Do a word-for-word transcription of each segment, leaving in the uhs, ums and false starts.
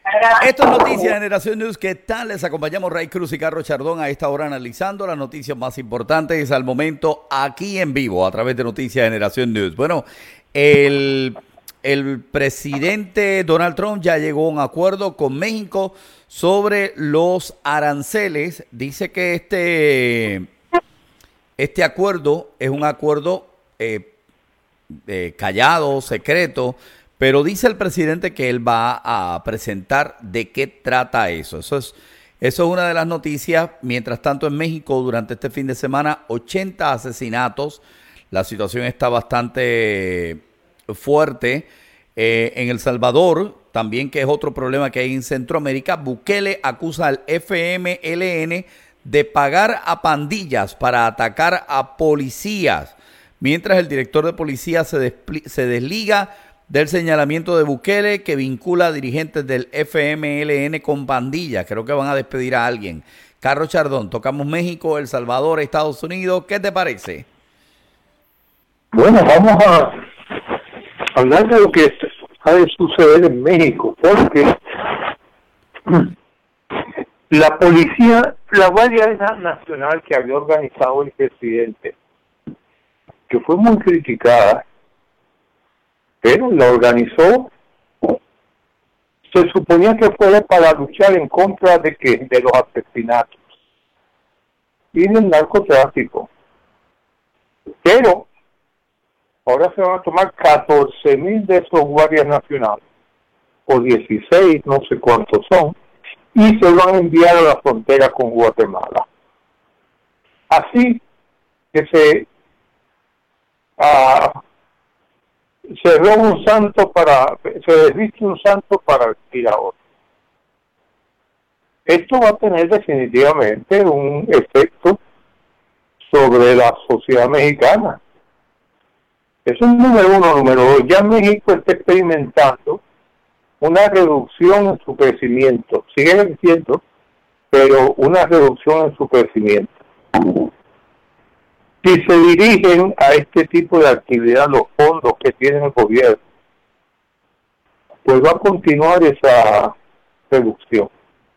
Esto es Noticias de Generación News. ¿Qué tal? Les acompañamos Ray Cruz y Carlos Chardón a esta hora analizando las noticias más importantes al momento aquí en vivo a través de Noticias de Generación News. Bueno, el, el presidente Donald Trump ya llegó a un acuerdo con México sobre los aranceles. Dice que este, este acuerdo es un acuerdo eh, eh, callado, secreto, pero dice el presidente que él va a presentar de qué trata eso. Eso es, eso es una de las noticias. Mientras tanto, en México, durante este fin de semana, ochenta asesinatos. La situación está bastante fuerte. Eh, en El Salvador, también, que es otro problema que hay en Centroamérica, Bukele acusa al F M L N de pagar a pandillas para atacar a policías, mientras el director de policía se, se desliga del señalamiento de Bukele que vincula a dirigentes del F M L N con pandillas. Creo que van a despedir a alguien. Carlos Chardón, tocamos México, El Salvador, Estados Unidos. ¿Qué te parece? Bueno, vamos a hablar de lo que ha de suceder en México, porque la policía, la Guardia Nacional que había organizado el presidente, que fue muy criticada, pero la organizó, se suponía que fuera para luchar en contra de que de los asesinatos y del narcotráfico, pero ahora se van a tomar catorce mil de esos guardias nacionales, o dieciséis, no sé cuántos son, y se van a enviar a la frontera con Guatemala. Así que se uh, se roba un santo para, se desviste un santo para vestir a otro. Esto va a tener definitivamente un efecto sobre la sociedad mexicana. Eso es número uno. Número dos, ya México está experimentando una reducción en su crecimiento. Sigue creciendo, pero una reducción en su crecimiento. Si se dirigen a este tipo de actividad los fondos que tiene el gobierno, pues va a continuar esa reducción.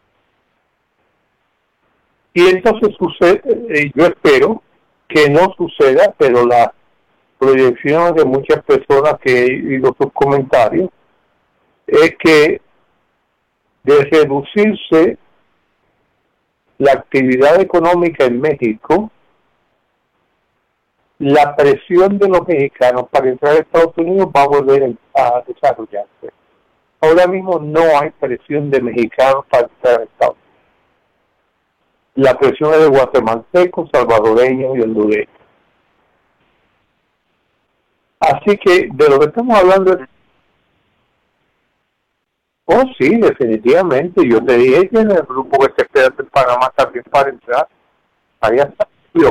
Y entonces sucede, yo espero que no suceda, pero las proyecciones de muchas personas que he oído sus comentarios es que de reducirse la actividad económica en México, la presión de los mexicanos para entrar a Estados Unidos va a volver a desarrollarse. Ahora mismo no hay presión de mexicanos para entrar a Estados Unidos. La presión es de guatemaltecos, salvadoreños y hondureños. Así que de lo que estamos hablando es... Oh, sí, definitivamente. Yo te dije que en el grupo que se espera en Panamá también para entrar. Ahí está.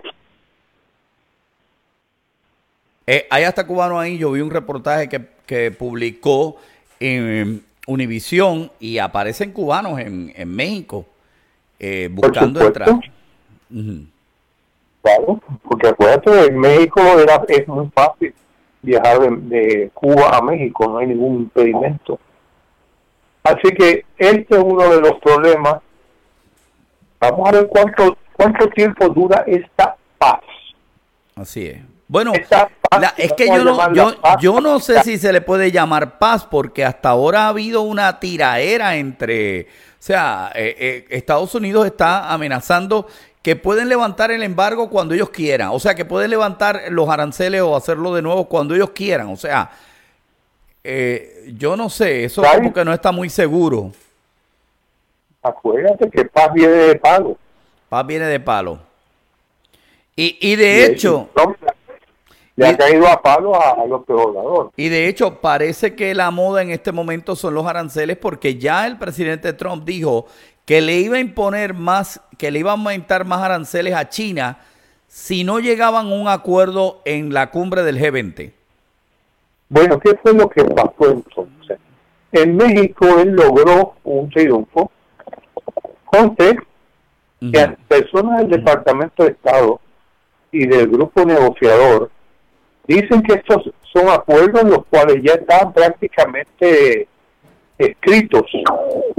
Eh, hay hasta cubanos ahí. Yo vi un reportaje que, que publicó en Univisión y aparecen cubanos en, en México eh, buscando entrar. Uh-huh. Claro, porque acuérdate, en México era, es muy fácil viajar de, de Cuba a México, no hay ningún impedimento. Así que este es uno de los problemas. Vamos a ver cuánto, cuánto tiempo dura esta paz. Así es. Bueno, la, es que yo no, yo, yo no sé si se le puede llamar paz, porque hasta ahora ha habido una tiraera entre, o sea, eh, eh, Estados Unidos está amenazando que pueden levantar el embargo cuando ellos quieran, o sea, que pueden levantar los aranceles o hacerlo de nuevo cuando ellos quieran, o sea, eh, yo no sé, eso ¿sabes? Como que no está muy seguro. Acuérdate que paz viene de palo. Paz viene de palo. Y, y de y hecho... El, le ha caído a palo a, a los pobladores. Y de hecho parece que la moda en este momento son los aranceles, porque ya el presidente Trump dijo que le iba a imponer más, que le iba a aumentar más aranceles a China si no llegaban a un acuerdo en la cumbre del G veinte. Bueno, ¿qué fue lo que pasó entonces? En México él logró un triunfo con que uh-huh. personas del Departamento de Estado y del grupo negociador dicen que estos son acuerdos los cuales ya están prácticamente escritos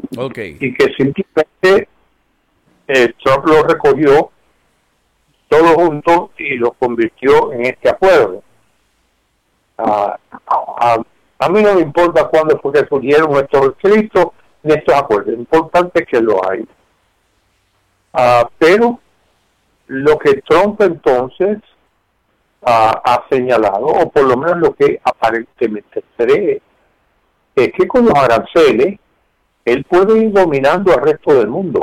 Okay. Y que simplemente eh, Trump lo recogió todo junto y lo convirtió en este acuerdo. Uh, a, a mí no me importa cuándo fue que surgieron estos escritos en estos acuerdos, lo importante es que lo hay. Uh, pero lo que Trump entonces uh, ha señalado, o por lo menos lo que aparentemente cree, es que con los aranceles él puede ir dominando al resto del mundo.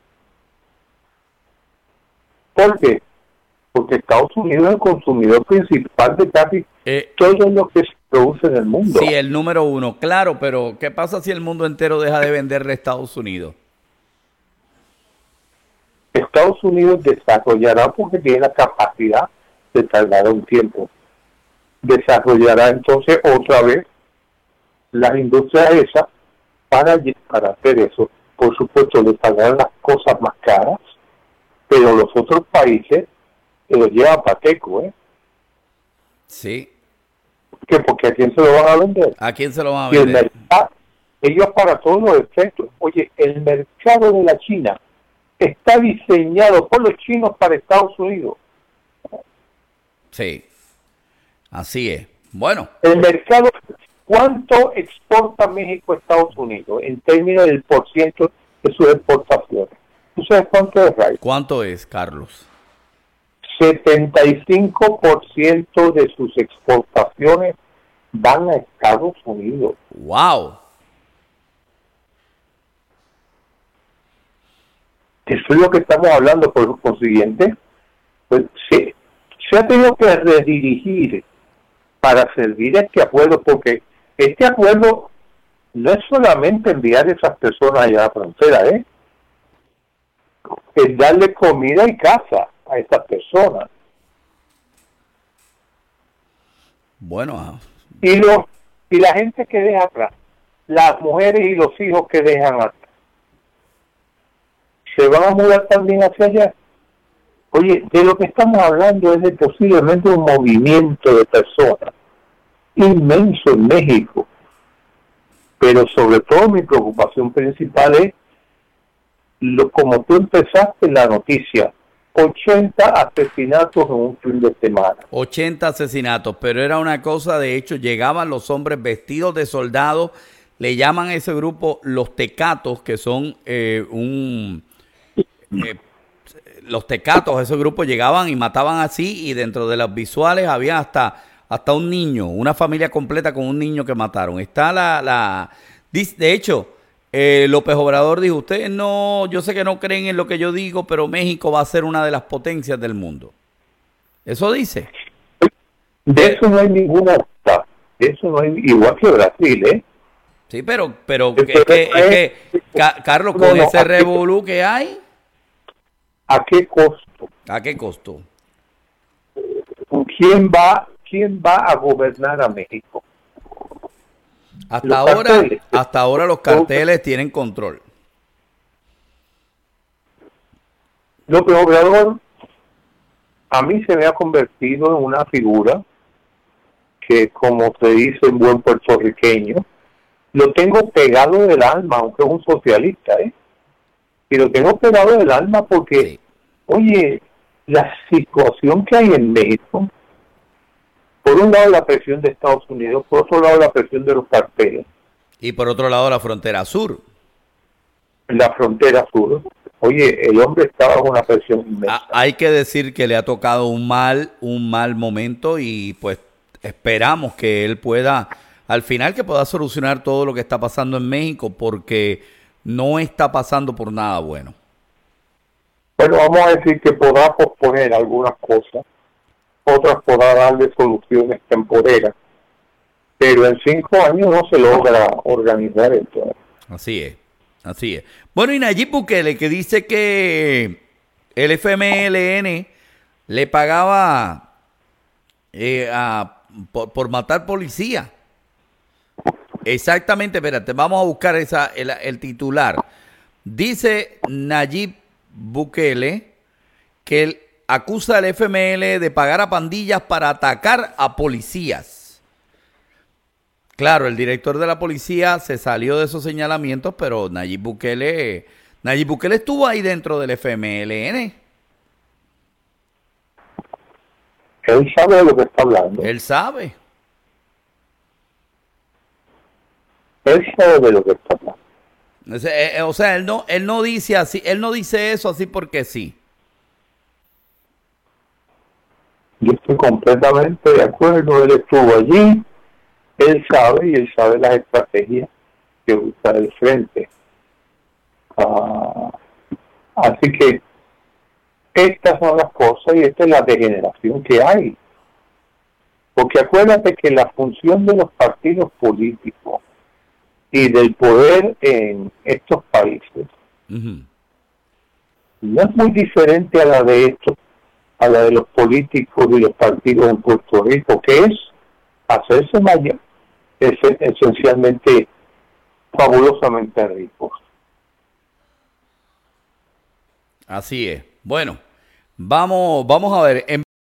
¿Por qué? Porque Estados Unidos es el consumidor principal de casi eh, todo lo que se produce en el mundo. Sí, el número uno, claro, pero ¿qué pasa si el mundo entero deja de venderle a Estados Unidos? Estados Unidos desarrollará, porque tiene la capacidad de tardar un tiempo, desarrollará entonces otra vez las industrias esas para, para hacer eso. Por supuesto, le pagarán las cosas más caras, pero los otros países se lo llevan pateco, ¿eh? Sí. ¿Qué? Porque ¿a quién se lo van a vender? ¿A quién se lo van a y vender? El mercado, ellos para todos los efectos. Oye, el mercado de la China está diseñado por los chinos para Estados Unidos. Sí, así es. Bueno. El mercado, ¿cuánto exporta México a Estados Unidos en términos del porciento de sus exportaciones? ¿Tú sabes cuánto es, Ray? ¿Cuánto es, Carlos? setenta y cinco por ciento de sus exportaciones van a Estados Unidos. ¡Wow! Eso es lo que estamos hablando. Por consiguiente, pues se, se ha tenido que redirigir para servir a este acuerdo, porque este acuerdo no es solamente enviar a esas personas allá a la frontera, ¿eh? Es darle comida y casa a estas personas. Bueno. Ah. Y, los, y la gente que deja atrás, las mujeres y los hijos que dejan atrás, ¿se van a mudar también hacia allá? Oye, de lo que estamos hablando es de posiblemente un movimiento de personas inmenso en México. Pero sobre todo mi preocupación principal es, lo, como tú empezaste en la noticia, ochenta asesinatos en un fin de semana. ochenta asesinatos, pero era una cosa, de hecho, llegaban los hombres vestidos de soldados, le llaman a ese grupo los tecatos, que son eh, un... Eh, los tecatos, esos grupos llegaban y mataban así, y dentro de los visuales había hasta, hasta un niño, una familia completa con un niño que mataron. Está la... la de hecho, eh, López Obrador dijo, ustedes no, yo sé que no creen en lo que yo digo, pero México va a ser una de las potencias del mundo. Eso dice. De eso no hay ninguna duda. De eso no hay, igual que Brasil, ¿eh? Sí, pero, pero es que, es que, es que Carlos, con no, no, ese revolú que hay... ¿A qué costo? ¿A qué costo? ¿Quién va, quién va a gobernar a México? Hasta los ahora, carteles. hasta ahora los carteles tienen control. López Obrador a mí se me ha convertido en una figura que, como se dice en buen puertorriqueño, lo tengo pegado del alma, aunque es un socialista, ¿eh? Y lo tengo pegado del alma porque, sí. Oye, la situación que hay en México, por un lado la presión de Estados Unidos, por otro lado la presión de los carteles. Y por otro lado la frontera sur. La frontera sur. Oye, el hombre está bajo una presión inmensa. Hay que decir que le ha tocado un mal, un mal momento y pues esperamos que él pueda, al final que pueda solucionar todo lo que está pasando en México, porque no está pasando por nada bueno. Bueno, vamos a decir que podrá posponer algunas cosas, otras podrá darle soluciones temporeras, pero en cinco años no se logra organizar esto. Así es, así es. Bueno, y Nayib Bukele, que dice que el F M L N le pagaba eh, a, por, por matar policía. Exactamente, espérate, vamos a buscar esa, el, el titular. Dice Nayib Bukele que él acusa al F M L de pagar a pandillas para atacar a policías. Claro, el director de la policía se salió de esos señalamientos, pero Nayib Bukele, Nayib Bukele estuvo ahí dentro del F M L N. Él sabe de lo que está hablando. Él sabe. Él sabe de lo que está hablando. O sea, él no, él no dice así, él no dice eso así porque sí. Yo estoy completamente de acuerdo. Él estuvo allí, él sabe y él sabe las estrategias que usa el frente. Uh, así que estas son las cosas y esta es la degeneración que hay. Porque acuérdate que la función de los partidos políticos y del poder en estos países uh-huh. no es muy diferente a la de estos, a la de los políticos y los partidos en Puerto Rico, que es hacerse mayor, es esencialmente fabulosamente ricos. Así es. Bueno, vamos, vamos a ver. En